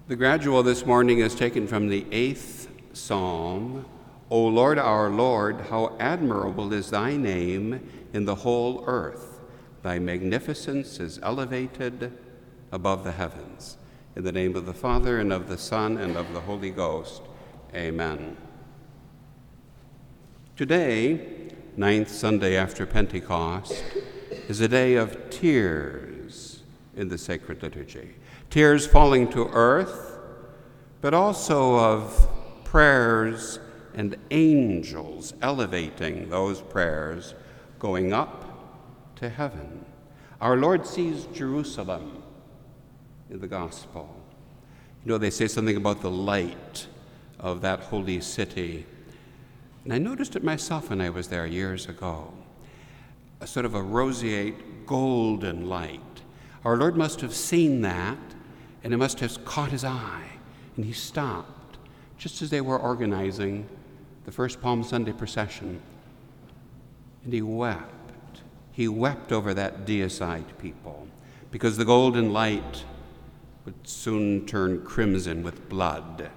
The gradual this morning is taken from the 8th Psalm. O Lord, our Lord, how admirable is thy name in the whole earth. Thy magnificence is elevated above the heavens. In the name of the Father, and of the Son, and of the Holy Ghost. Amen. Today, 9th Sunday after Pentecost, is a day of tears in the sacred liturgy. Tears falling to earth, but also of prayers and angels elevating those prayers, going up to heaven. Our Lord sees Jerusalem in the gospel. You know, they say something about the light of that holy city. And I noticed it myself when I was there years ago. A sort of a roseate, golden light. Our Lord must have seen that, and it must have caught his eye. And he stopped, just as they were organizing the first Palm Sunday procession. And he wept. He wept over that deicide people, because the golden light would soon turn crimson with blood.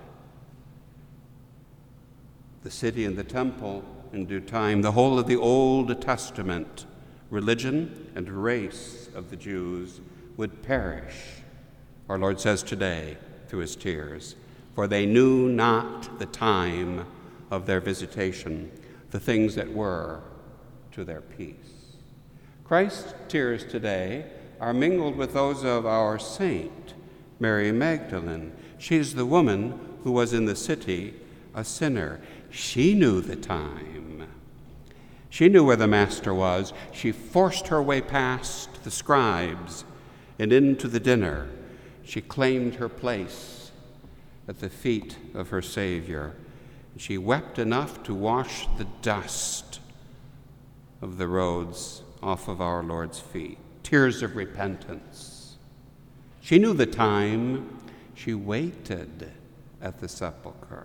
The city and the temple, in due time, the whole of the Old Testament religion and race of the Jews would perish. Our Lord says today, through his tears, for they knew not the time of their visitation, the things that were to their peace. Christ's tears today are mingled with those of our saint, Mary Magdalene. She's the woman who was in the city a sinner. She knew the time. She knew where the Master was. She forced her way past the scribes and into the dinner. She claimed her place at the feet of her Savior. She wept enough to wash the dust of the roads off of our Lord's feet. Tears of repentance. She knew the time. She waited at the sepulchre.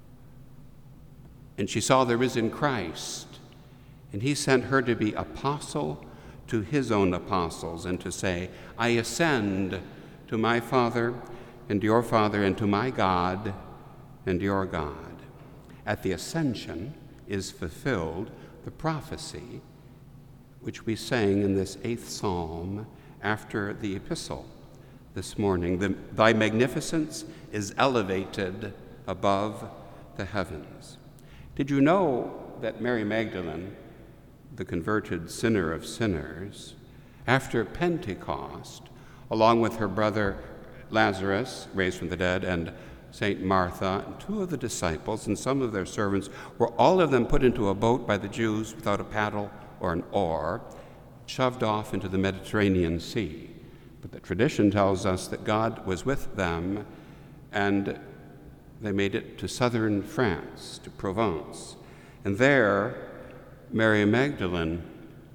And she saw the risen Christ, and he sent her to be apostle to his own apostles and to say, I ascend to my Father and your Father, and to my God and your God. At the ascension is fulfilled the prophecy which we sang in this 8th Psalm after the epistle this morning. Thy magnificence is elevated above the heavens. Did you know that Mary Magdalene, the converted sinner of sinners, after Pentecost, along with her brother Lazarus, raised from the dead, and St. Martha, and 2 of the disciples and some of their servants, were all of them put into a boat by the Jews without a paddle or an oar, shoved off into the Mediterranean Sea. But the tradition tells us that God was with them, and they made it to southern France, to Provence. And there, Mary Magdalene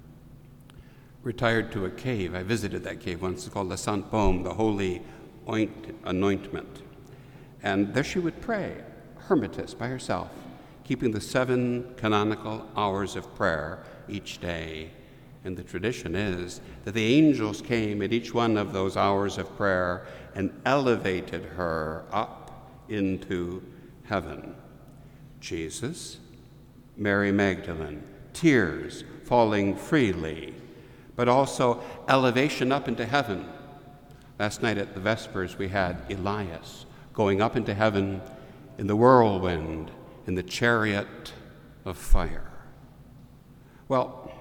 retired to a cave. I visited that cave once. It's called La Sainte Baume, the Holy Anointment. And there she would pray, hermitess by herself, keeping the 7 canonical hours of prayer each day. And the tradition is that the angels came at each one of those hours of prayer and elevated her up into heaven. Jesus, Mary Magdalene, tears falling freely, but also elevation up into heaven. Last night at the Vespers, we had Elias going up into heaven in the whirlwind, in the chariot of fire. Well,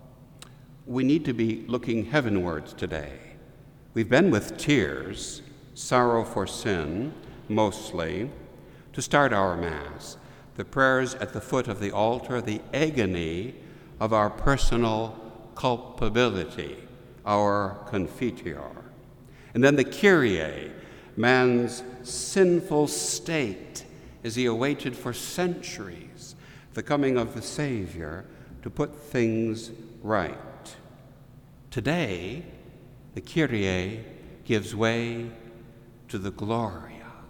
we need to be looking heavenwards today. We've been with tears, sorrow for sin, mostly, to start our Mass. The prayers at the foot of the altar, the agony of our personal culpability, our Confiteor. And then the Kyrie, man's sinful state as he awaited for centuries the coming of the Savior to put things right. Today, the Kyrie gives way to the Gloria.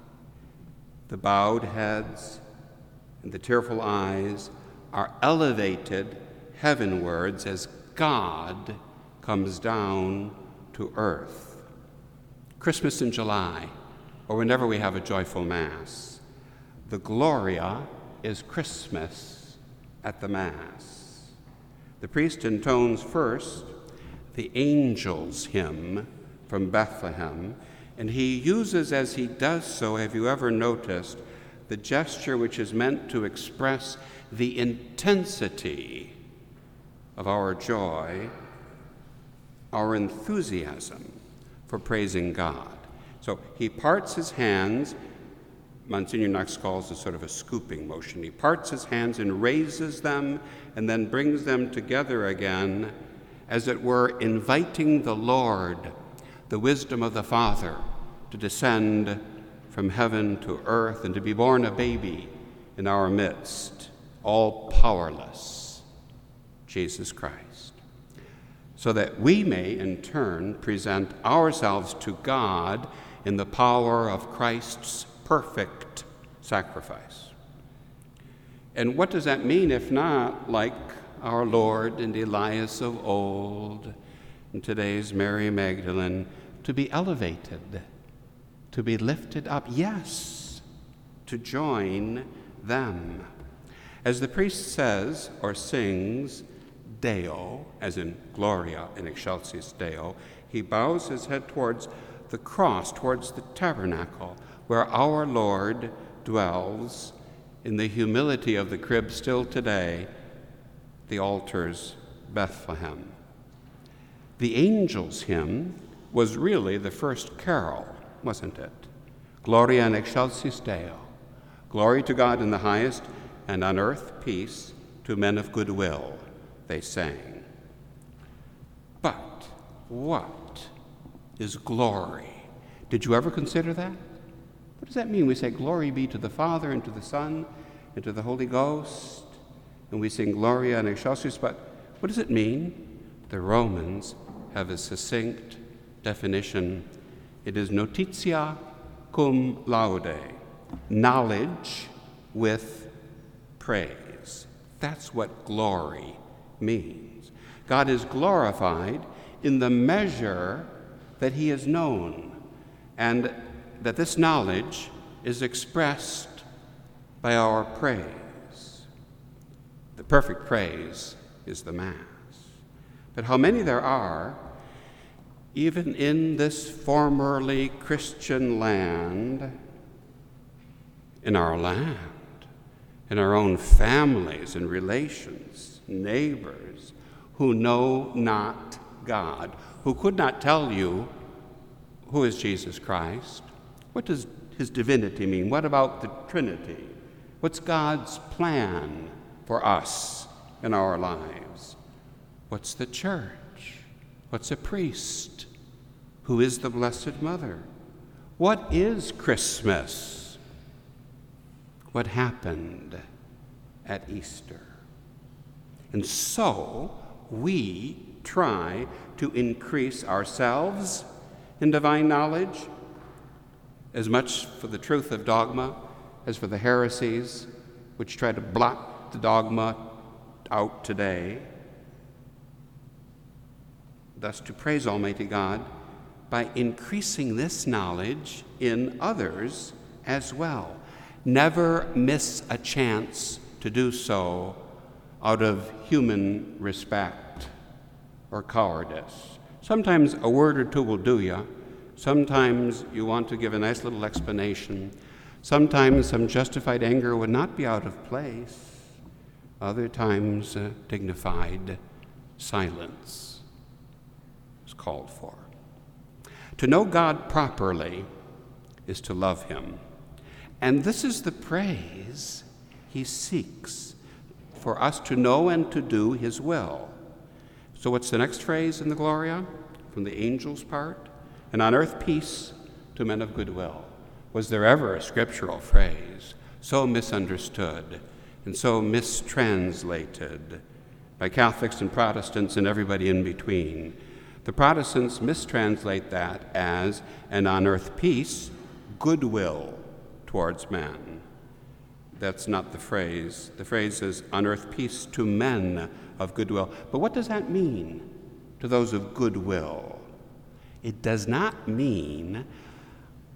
The bowed heads and the tearful eyes are elevated heavenwards as God comes down to earth. Christmas in July, or whenever we have a joyful Mass. The Gloria is Christmas at the Mass. The priest intones first the Angels' Hymn from Bethlehem, and he uses, as he does so, have you ever noticed, the gesture which is meant to express the intensity of our joy, our enthusiasm for praising God. So he parts his hands. Monsignor Knox calls this sort of a scooping motion. He parts his hands and raises them and then brings them together again, as it were, inviting the Lord, the wisdom of the Father, to descend from heaven to earth and to be born a baby in our midst, all powerless, Jesus Christ, so that we may in turn present ourselves to God in the power of Christ's perfect sacrifice. And what does that mean if not like our Lord and Elias of old, and today's Mary Magdalene, to be elevated, to be lifted up, yes, to join them. As the priest says or sings Deo, as in Gloria in Excelsis Deo, he bows his head towards the cross, towards the tabernacle, where our Lord dwells in the humility of the crib still today, the altar's Bethlehem. The Angels' Hymn was really the first carol, wasn't it? Gloria in Excelsis Deo. Glory to God in the highest, and on earth peace to men of good will, they sang. But what is glory? Did you ever consider that? What does that mean? We say, glory be to the Father, and to the Son, and to the Holy Ghost, and we sing Gloria in Excelsis, but what does it mean? The Romans have a succinct definition. It is notitia cum laude, knowledge with praise. That's what glory means. God is glorified in the measure that he is known, and that this knowledge is expressed by our praise. The perfect praise is the Mass. But how many there are, even in this formerly Christian land, in our own families and relations, neighbors, who know not God, who could not tell you who is Jesus Christ. What does his divinity mean? What about the Trinity? What's God's plan for us in our lives? What's the church? What's a priest? Who is the Blessed Mother? What is Christmas? What happened at Easter? And so we try to increase ourselves in divine knowledge, as much for the truth of dogma as for the heresies which try to blot the dogma out today. Thus, to praise Almighty God by increasing this knowledge in others as well. Never miss a chance to do so out of human respect or cowardice. Sometimes a word or two will do you. Sometimes you want to give a nice little explanation. Sometimes some justified anger would not be out of place. Other times, dignified silence is called for. To know God properly is to love him. And this is the praise he seeks, for us to know and to do his will. So what's the next phrase in the Gloria from the angels' part? And on earth peace to men of good will. Was there ever a scriptural phrase so misunderstood and so mistranslated by Catholics and Protestants and everybody in between? The Protestants mistranslate that as, and on earth peace, goodwill towards men. That's not the phrase. The phrase is, on earth peace to men of goodwill. But what does that mean to those of goodwill? It does not mean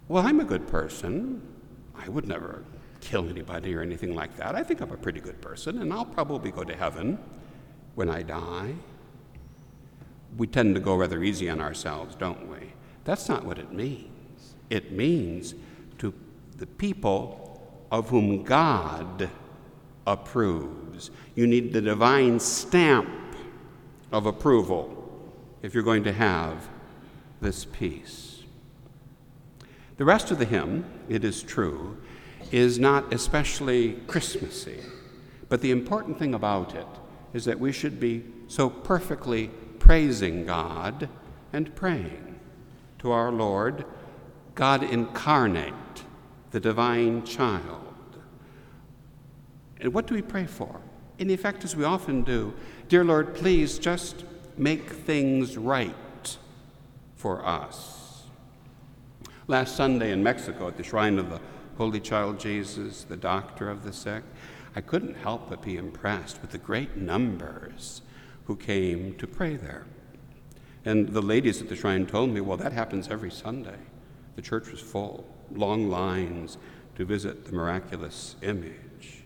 Well, I'm a good person. I would never kill anybody or anything like that. I think I'm a pretty good person, and I'll probably go to heaven when I die. We tend to go rather easy on ourselves, don't we? That's not what it means. It means to the people of whom God approves. You need the divine stamp of approval if you're going to have this peace. The rest of the hymn, it is true, is not especially Christmassy, but the important thing about it is that we should be so perfectly praising God and praying to our Lord, God incarnate, the divine child. And what do we pray for? In effect, as we often do, dear Lord, please just make things right for us. Last Sunday in Mexico at the shrine of the Holy Child Jesus, the doctor of the sick, I couldn't help but be impressed with the great numbers who came to pray there. And the ladies at the shrine told me, well, that happens every Sunday. The church was full, long lines to visit the miraculous image.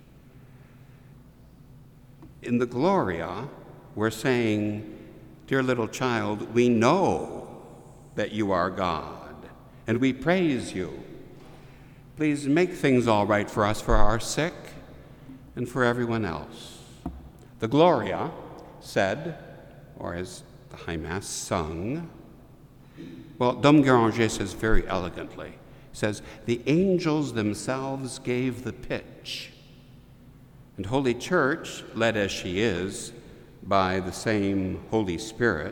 In the Gloria, we're saying, dear little child, we know that you are God, and we praise you. Please make things all right for us, for our sick, and for everyone else. The Gloria said, or as the High Mass sung, well, Dom Guéranger says very elegantly, says, the angels themselves gave the pitch. And Holy Church, led as she is by the same Holy Spirit,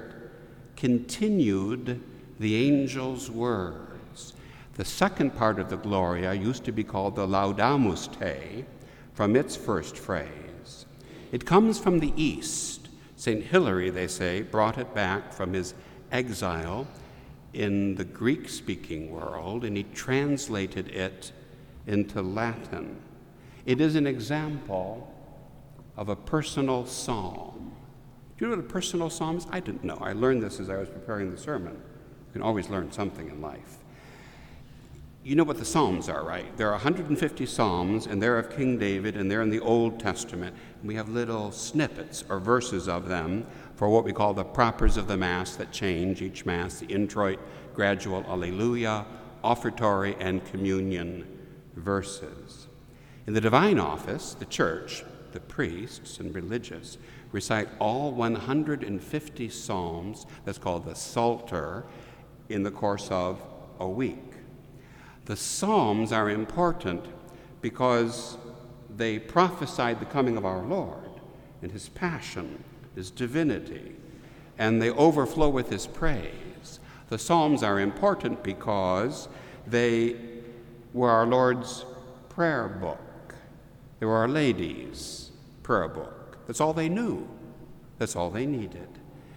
continued the angels' words. The second part of the Gloria used to be called the Laudamus Te, from its first phrase. It comes from the East. St. Hilary, they say, brought it back from his exile in the Greek-speaking world, and he translated it into Latin. It is an example of a personal psalm. Do you know what a personal psalm is? I didn't know. I learned this as I was preparing the sermon. You can always learn something in life. You know what the Psalms are, right? There are 150 Psalms, and they're of King David, and they're in the Old Testament. And we have little snippets or verses of them for what we call the propers of the Mass that change each Mass, the introit, gradual, Alleluia, offertory, and communion verses. In the divine office, the church, the priests and religious, recite all 150 Psalms, that's called the Psalter, in the course of a week. The Psalms are important because they prophesied the coming of our Lord and his passion, his divinity, and they overflow with his praise. The Psalms are important because they were our Lord's prayer book. They were Our Lady's prayer book. That's all they knew. That's all they needed.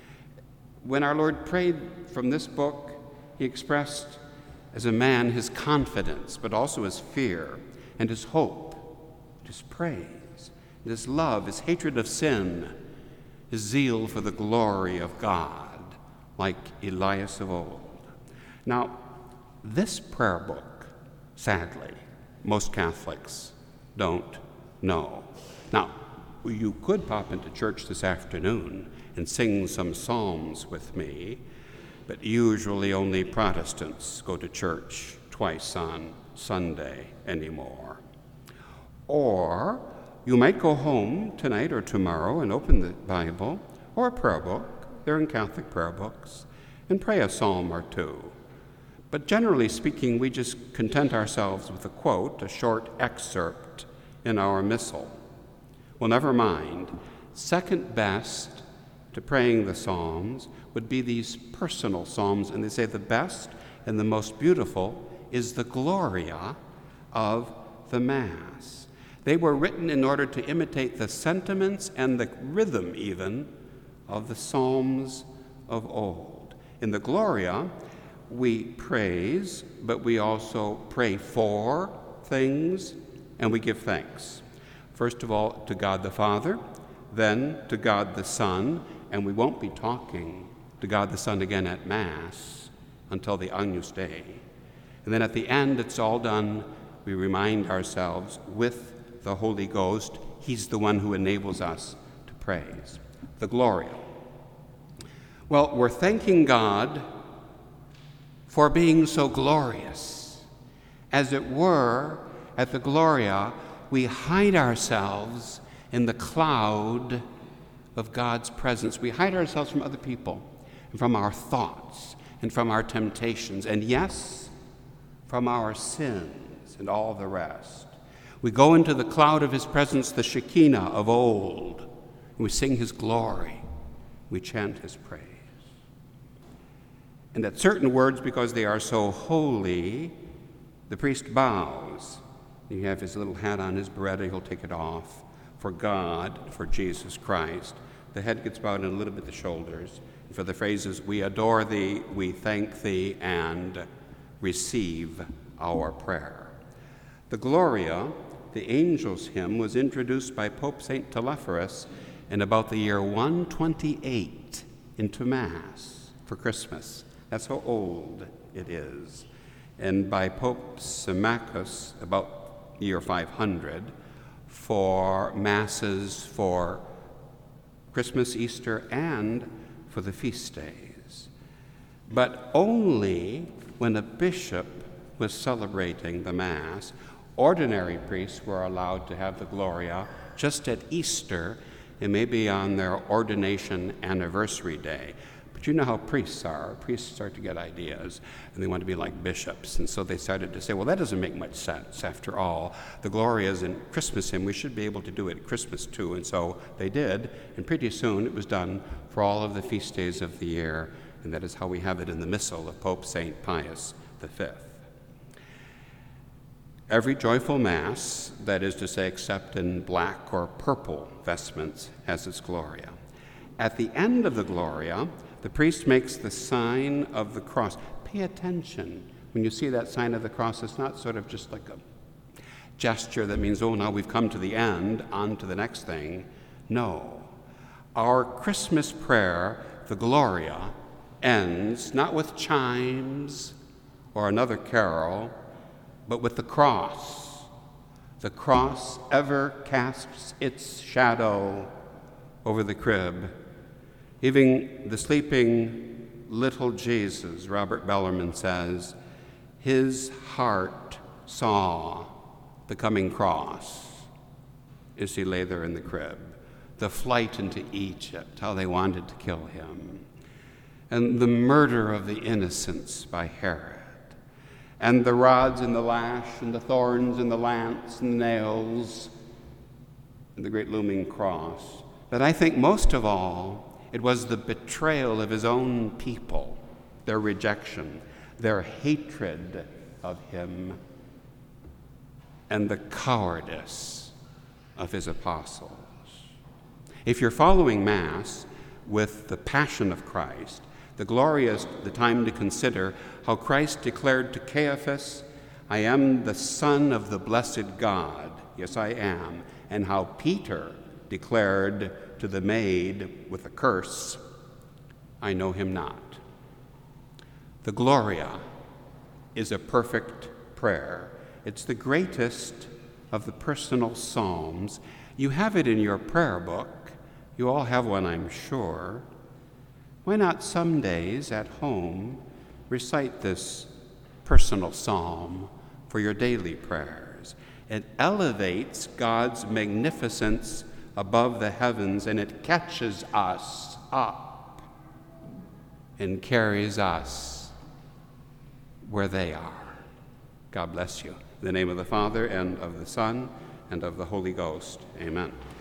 When our Lord prayed from this book, he expressed as a man his confidence, but also his fear and his hope, his praise, and his love, his hatred of sin, his zeal for the glory of God, like Elias of old. Now, this prayer book, sadly, most Catholics don't know. Now, you could pop into church this afternoon and sing some psalms with me, but usually only Protestants go to church twice on Sunday anymore. Or you might go home tonight or tomorrow and open the Bible or a prayer book, they're in Catholic prayer books, and pray a psalm or two. But generally speaking, we just content ourselves with a quote, a short excerpt in our missal. Well, never mind. Second best to praying the Psalms would be these personal Psalms, and they say the best and the most beautiful is the Gloria of the Mass. They were written in order to imitate the sentiments and the rhythm even of the Psalms of old. In the Gloria, we praise, but we also pray for things, and we give thanks. First of all, to God the Father, then to God the Son, and we won't be talking to God the Son again at Mass until the Agnus Dei. And then at the end, it's all done. We remind ourselves with the Holy Ghost, he's the one who enables us to praise. The Gloria. Well, we're thanking God for being so glorious. As it were, at the Gloria, we hide ourselves in the cloud of God's presence. We hide ourselves from other people, and from our thoughts, and from our temptations, and yes, from our sins and all the rest. We go into the cloud of his presence, the Shekinah of old, and we sing his glory. We chant his praise. And at certain words, because they are so holy, the priest bows. You have his little hat on, his beretta, he'll take it off. For God, for Jesus Christ. The head gets bowed in a little bit, the shoulders. And for the phrases, we adore thee, we thank thee, and receive our prayer. The Gloria, the angels' hymn, was introduced by Pope St. Telephorus in about the year 128 into Mass for Christmas. That's how old it is. And by Pope Symmachus about year 500 for Masses for Christmas, Easter, and for the feast days. But only when a bishop was celebrating the Mass, ordinary priests were allowed to have the Gloria just at Easter and maybe on their ordination anniversary day. But you know how priests are. Priests start to get ideas, and they want to be like bishops. And so they started to say, well, that doesn't make much sense. After all, the Gloria is in Christmas hymn. We should be able to do it at Christmas too. And so they did, and pretty soon it was done for all of the feast days of the year, and that is how we have it in the Missal of Pope St. Pius V. Every joyful Mass, that is to say, except in black or purple vestments, has its Gloria. At the end of the Gloria, the priest makes the sign of the cross. Pay attention. When you see that sign of the cross, it's not sort of just like a gesture that means, oh, now we've come to the end, on to the next thing. No. Our Christmas prayer, the Gloria, ends not with chimes or another carol, but with the cross. The cross ever casts its shadow over the crib. Even the sleeping little Jesus, Robert Bellarmine says, his heart saw the coming cross as he lay there in the crib. The flight into Egypt, how they wanted to kill him. And the murder of the innocents by Herod. And the rods and the lash and the thorns and the lance and the nails and the great looming cross. But I think most of all, it was the betrayal of his own people, their rejection, their hatred of him, and the cowardice of his apostles. If you're following Mass with the Passion of Christ, the Gloria is the time to consider how Christ declared to Caiaphas, I am the Son of the blessed God. Yes, I am. And how Peter declared to the maid with a curse, I know him not. The Gloria is a perfect prayer. It's the greatest of the personal psalms. You have it in your prayer book. You all have one, I'm sure. Why not some days at home recite this personal psalm for your daily prayers? It elevates God's magnificence above the heavens, and it catches us up and carries us where they are. God bless you. In the name of the Father, and of the Son, and of the Holy Ghost. Amen.